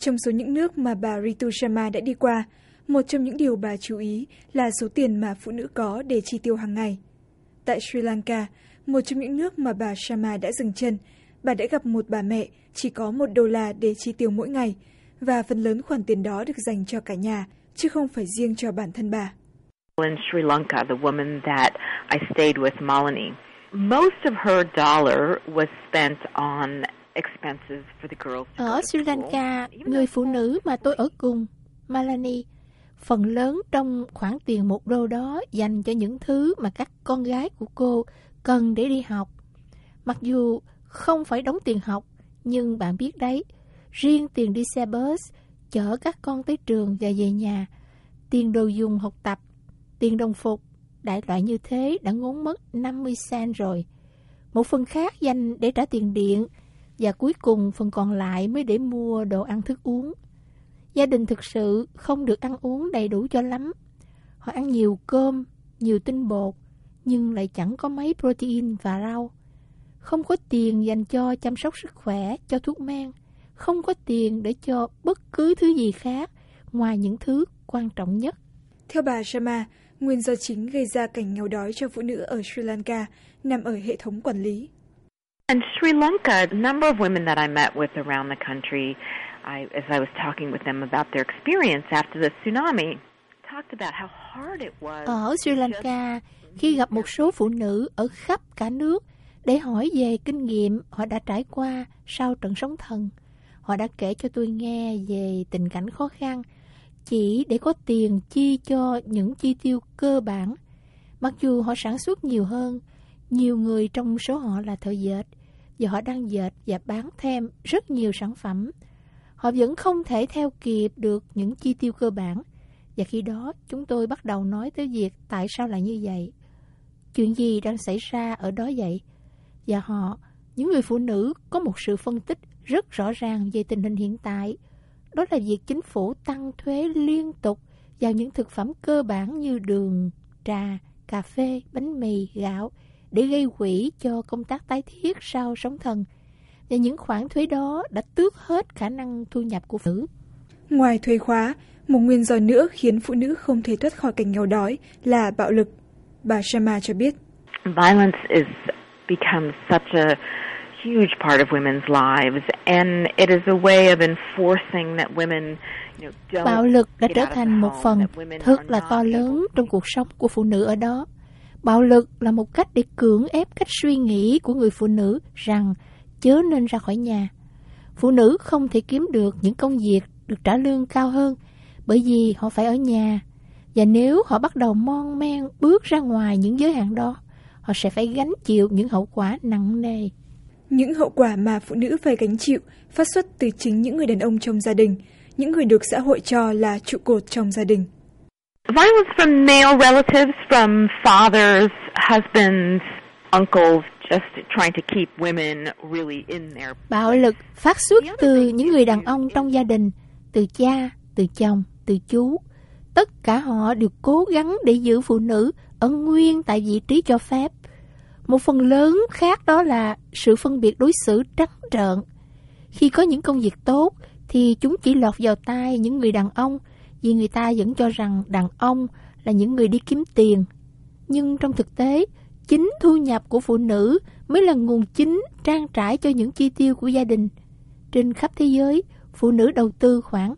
Trong số những nước mà bà Ritu Sharma đã đi qua, một trong những điều bà chú ý là số tiền mà phụ nữ có để chi tiêu hàng ngày. Tại Sri Lanka, một trong những nước mà bà Sharma đã dừng chân, bà đã gặp một bà mẹ chỉ có $1 để chi tiêu mỗi ngày, và phần lớn khoản tiền đó được dành cho cả nhà, chứ không phải riêng cho bản thân bà. In Sri Lanka, the woman that I stayed with, Malini, most of her dollar was spent on expenses for the girls to go Ở to Sri school. Lanka, người phụ nữ mà tôi ở cùng, Malini, phần lớn trong khoản tiền $1 đó dành cho những thứ mà các con gái của cô cần để đi học. Mặc dù không phải đóng tiền học, nhưng bạn biết đấy, riêng tiền đi xe bus, chở các con tới trường và về nhà, tiền đồ dùng học tập, tiền đồng phục, đại loại như thế đã ngốn mất 50 cent rồi. Một phần khác dành để trả tiền điện, và cuối cùng phần còn lại mới để mua đồ ăn thức uống. Gia đình thực sự không được ăn uống đầy đủ cho lắm. Họ ăn nhiều cơm, nhiều tinh bột, nhưng lại chẳng có mấy protein và rau. Không có tiền dành cho chăm sóc sức khỏe, cho thuốc men. Không có tiền để cho bất cứ thứ gì khác ngoài những thứ quan trọng nhất. Theo bà Sharma, nguyên do chính gây ra cảnh nghèo đói cho phụ nữ ở Sri Lanka nằm ở hệ thống quản lý. In Sri Lanka, the number of women that I met with around the country, as I was talking with them about their experience after the tsunami, talked about how hard it was. Ở Sri Lanka, khi gặp một số phụ nữ ở khắp cả nước để hỏi về kinh nghiệm họ đã trải qua sau trận sóng thần, họ đã kể cho tôi nghe về tình cảnh khó khăn chỉ để có tiền chi cho những chi tiêu cơ bản. Mặc dù họ sản xuất nhiều hơn, nhiều người trong số họ là thợ dệt, và họ đang dệt và bán thêm rất nhiều sản phẩm. Họ vẫn không thể theo kịp được những chi tiêu cơ bản. Và khi đó chúng tôi bắt đầu nói tới việc tại sao lại như vậy. Chuyện gì đang xảy ra ở đó vậy? Và họ, những người phụ nữ, có một sự phân tích rất rõ ràng về tình hình hiện tại. Đó là việc chính phủ tăng thuế liên tục vào những thực phẩm cơ bản như đường, trà, cà phê, bánh mì, gạo để gây quỹ cho công tác tái thiết sau sóng thần. Và những khoản thuế đó đã tước hết khả năng thu nhập của phụ nữ. Ngoài thuế khóa, một nguyên do nữa khiến phụ nữ không thể thoát khỏi cảnh nghèo đói là bạo lực. Bà Sharma cho biết. Violence is become such a huge part of women's lives, and it is a way of enforcing that women, don't. Bạo lực đã trở thành một phần thật là to lớn trong cuộc sống của phụ nữ ở đó. Bạo lực là một cách để cưỡng ép cách suy nghĩ của người phụ nữ rằng chớ nên ra khỏi nhà. Phụ nữ không thể kiếm được những công việc được trả lương cao hơn bởi vì họ phải ở nhà. Và nếu họ bắt đầu mon men bước ra ngoài những giới hạn đó, họ sẽ phải gánh chịu những hậu quả nặng nề. Những hậu quả mà phụ nữ phải gánh chịu phát xuất từ chính những người đàn ông trong gia đình, những người được xã hội cho là trụ cột trong gia đình. Violence from male relatives, from fathers, husbands, uncles, just trying to keep women really in their. Bạo lực phát xuất từ những người đàn ông trong gia đình, từ cha, từ chồng, từ chú. Tất cả họ đều cố gắng để giữ phụ nữ ở nguyên tại vị trí cho phép. Một phần lớn khác đó là sự phân biệt đối xử trắng trợn. Khi có những công việc tốt thì chúng chỉ lọt vào tai những người đàn ông vì người ta vẫn cho rằng đàn ông là những người đi kiếm tiền. Nhưng trong thực tế, chính thu nhập của phụ nữ mới là nguồn chính trang trải cho những chi tiêu của gia đình. Trên khắp thế giới, phụ nữ đầu tư khoảng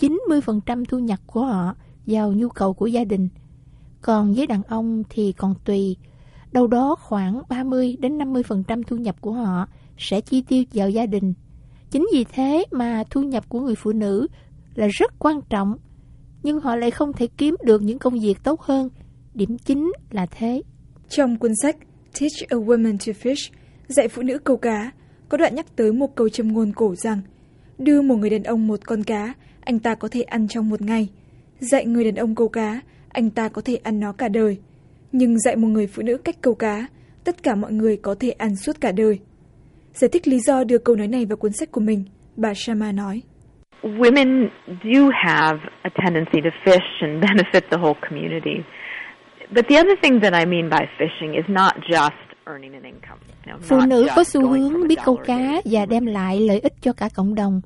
90% thu nhập của họ vào nhu cầu của gia đình. Còn với đàn ông thì còn tùy. Đâu đó khoảng 30-50% thu nhập của họ sẽ chi tiêu vào gia đình. Chính vì thế mà thu nhập của người phụ nữ là rất quan trọng, nhưng họ lại không thể kiếm được những công việc tốt hơn. Điểm chính là thế. Trong cuốn sách Teach a Woman to Fish, dạy phụ nữ câu cá, có đoạn nhắc tới một câu châm ngôn cổ rằng đưa một người đàn ông một con cá, anh ta có thể ăn trong một ngày. Dạy người đàn ông câu cá, anh ta có thể ăn nó cả đời. Nhưng dạy một người phụ nữ cách câu cá, tất cả mọi người có thể ăn suốt cả đời. Giải thích lý do đưa câu nói này vào cuốn sách của mình, bà Sharma nói. Women do have a tendency to fish and benefit the whole community. But the other thing that I mean by fishing is not just earning an income. Phụ nữ có xu hướng biết câu cá và đem lại lợi ích cho cả cộng đồng.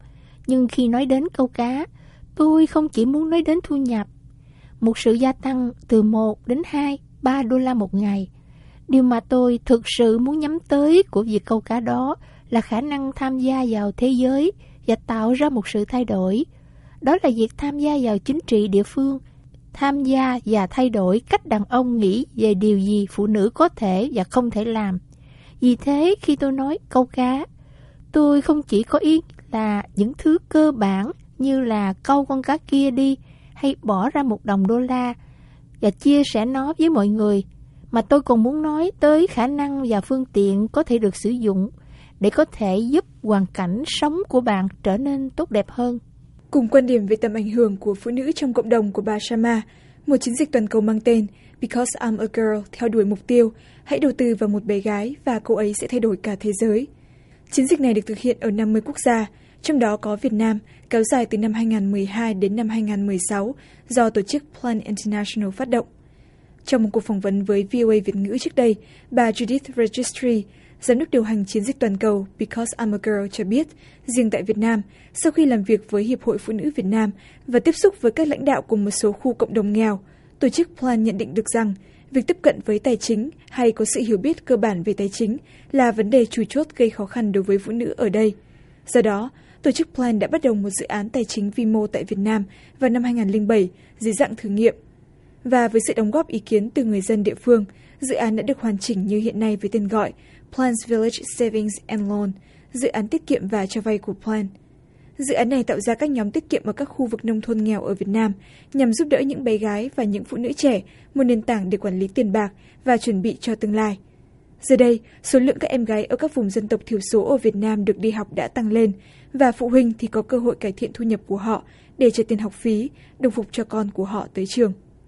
Nhưng khi nói đến câu cá, tôi không chỉ muốn nói đến thu nhập, một sự gia tăng từ 1 đến 2, 3 đô la một ngày. Điều mà tôi thực sự muốn nhắm tới của việc câu cá đó là khả năng tham gia vào thế giới và tạo ra một sự thay đổi. Đó là việc tham gia vào chính trị địa phương, tham gia và thay đổi cách đàn ông nghĩ về điều gì phụ nữ có thể và không thể làm. Vì thế, khi tôi nói câu cá, tôi không chỉ có ý là những thứ cơ bản như là câu con cá kia đi hay bỏ ra $1 và chia sẻ nó với mọi người, mà tôi còn muốn nói tới khả năng và phương tiện có thể được sử dụng để có thể giúp hoàn cảnh sống của bạn trở nên tốt đẹp hơn. Cùng quan điểm về tầm ảnh hưởng của phụ nữ trong cộng đồng của bà Sharma, một chiến dịch toàn cầu mang tên Because I'm a Girl theo đuổi mục tiêu hãy đầu tư vào một bé gái và cô ấy sẽ thay đổi cả thế giới. Chiến dịch này được thực hiện ở 50 quốc gia, trong đó có Việt Nam, kéo dài từ năm 2012 đến năm 2016 do tổ chức Plan International phát động. Trong một cuộc phỏng vấn với VOA Việt ngữ trước đây, bà Judith Registry, giám đốc điều hành chiến dịch toàn cầu Because I'm a Girl cho biết, riêng tại Việt Nam, sau khi làm việc với Hiệp hội Phụ nữ Việt Nam và tiếp xúc với các lãnh đạo của một số khu cộng đồng nghèo, tổ chức Plan nhận định được rằng việc tiếp cận với tài chính hay có sự hiểu biết cơ bản về tài chính là vấn đề chủ chốt gây khó khăn đối với phụ nữ ở đây. Do đó, tổ chức Plan đã bắt đầu một dự án tài chính vi mô tại Việt Nam vào năm 2007 dưới dạng thử nghiệm. Và với sự đóng góp ý kiến từ người dân địa phương, dự án đã được hoàn chỉnh như hiện nay với tên gọi Plan's Village Savings and Loan, dự án tiết kiệm và cho vay của Plan. Dự án này tạo ra các nhóm tiết kiệm ở các khu vực nông thôn nghèo ở Việt Nam nhằm giúp đỡ những bé gái và những phụ nữ trẻ một nền tảng để quản lý tiền bạc và chuẩn bị cho tương lai. Giờ đây, số lượng các em gái ở các vùng dân tộc thiểu số ở Việt Nam được đi học đã tăng lên và phụ huynh thì có cơ hội cải thiện thu nhập của họ để trả tiền học phí, đồng phục cho con của họ tới trường.